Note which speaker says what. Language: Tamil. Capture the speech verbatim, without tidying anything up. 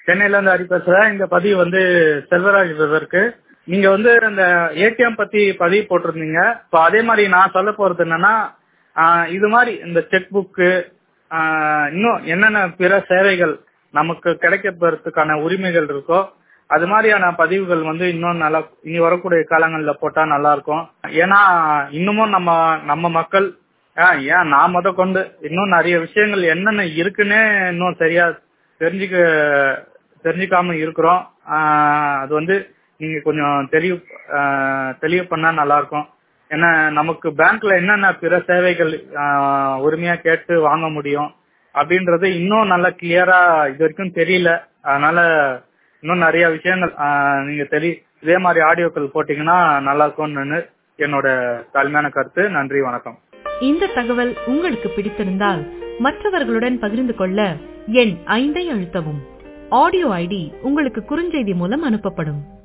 Speaker 1: சென்னையில இருந்து ஹரி பேசுறேன். இந்த பதிவு வந்து செல்வராஜ் பிரதருக்கு. நீங்க வந்து இந்த ஏடிஎம் பத்தி பதிவு போட்டிருந்தீங்க. இப்போ அதே மாதிரி நான் சொல்ல போறது என்னன்னா, இது மாதிரி இந்த செக் புக்கு இன்னும் என்னென்ன பிற சேவைகள் நமக்கு கிடைக்கிறதுக்கான உரிமைகள் இருக்கோ அது மாதிரியான பதிவுகள் வந்து இன்னும் நல்லா இனி வரக்கூடிய காலங்களில் போட்டா நல்லா இருக்கும். ஏன்னா இன்னமும் நம்ம நம்ம மக்கள் ஏன் நான் முத கொண்டு இன்னும் நிறைய விஷயங்கள் என்னென்ன இருக்குன்னே இன்னும் சரியா தெரிஞ்சுக்க தெரிஞ்சுக்காம இருக்கிறோம். அது வந்து நீங்க கொஞ்சம் தெளிவு தெளிவு பண்ணா நல்லா இருக்கும். ஏன்னா நமக்கு பேங்க்ல என்னென்ன பிற சேவைகள் உரிமையா கேட்டு வாங்க முடியும் அப்படின்றது இன்னும் நல்லா கிளியரா இது வரைக்கும் தெரியல. அதனால இன்னும் நிறைய விஷயங்கள் நீங்க தெரி இதே மாதிரி ஆடியோக்கள் போட்டீங்கன்னா நல்லா இருக்கும்னு என்னோட தாழ்மையான கருத்து. நன்றி, வணக்கம்.
Speaker 2: இந்த தகவல் உங்களுக்கு பிடித்திருந்தால் மற்றவர்களுடன் பகிர்ந்து கொள்ள எண் ஐந்தை அழுத்தவும். ஆடியோ ஐடி உங்களுக்கு குறுஞ்செய்தி மூலம் அனுப்பப்படும்.